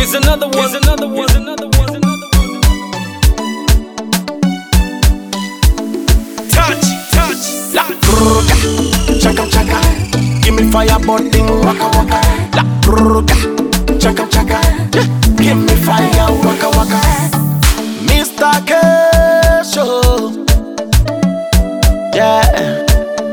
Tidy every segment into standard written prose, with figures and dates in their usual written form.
Here's another one. Here's another one. Here's another one. Touch, touch, la bruga, chaka chaka. Give me fire, bonding, waka waka. La bruga, chaka chaka. Give me fire, waka waka. Mr. Kesho, yeah.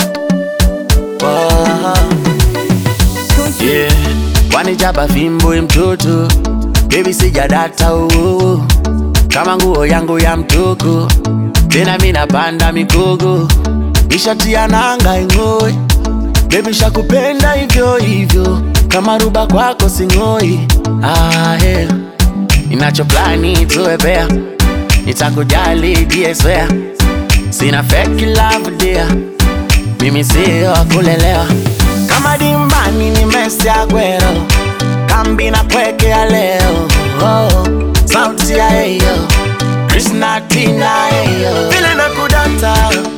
Yeah, wanijaba fimbo mtoto, baby sijadata kama nguo yangu ya mtoko, tena mina panda mikogo, nishatia nanga ingoi, baby shakupenda hivyo hivyo, kama ruba kwako singoi. Yeah. Ninacho plani tuwepea, nitakujali die swear, sina fake love dear, mimi siyo wakulelewa. Kama dimbani ni Messi Aguero, kambi na kweke ya leo. Sauti ya eyo, Krishna Tina eyo, vile na kudata.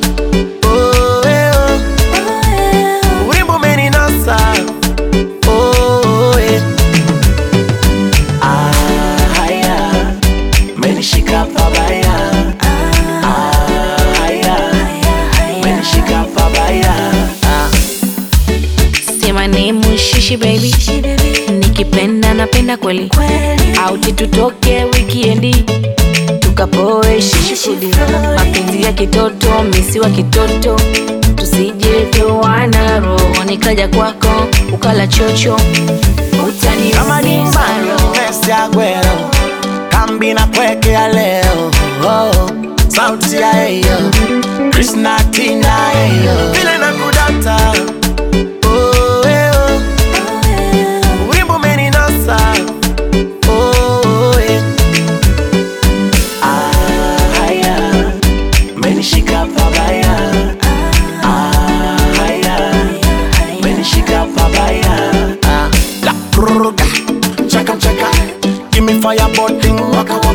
Urimbo meni nasa. Haya, meni shika pabaya. Haya, meni shika pabaya. My name is Shishi baby, nikipenda napenda kweli, auti tutoke weekendi tukapoe shishi fudi, mapenzi ya kitoto misi wa kitoto, tusije toana roho, nikaja kwako ukala chocho utani kama ni mbaro Messi Aguero, kambi na kweke ya leo. Sauti ya eyo, Krishna Tina eyo, vile na kudata. Shika pabaya, haya, meni shika pabaya. La bruga, chaka chaka, give me fire, bonding, waka waka.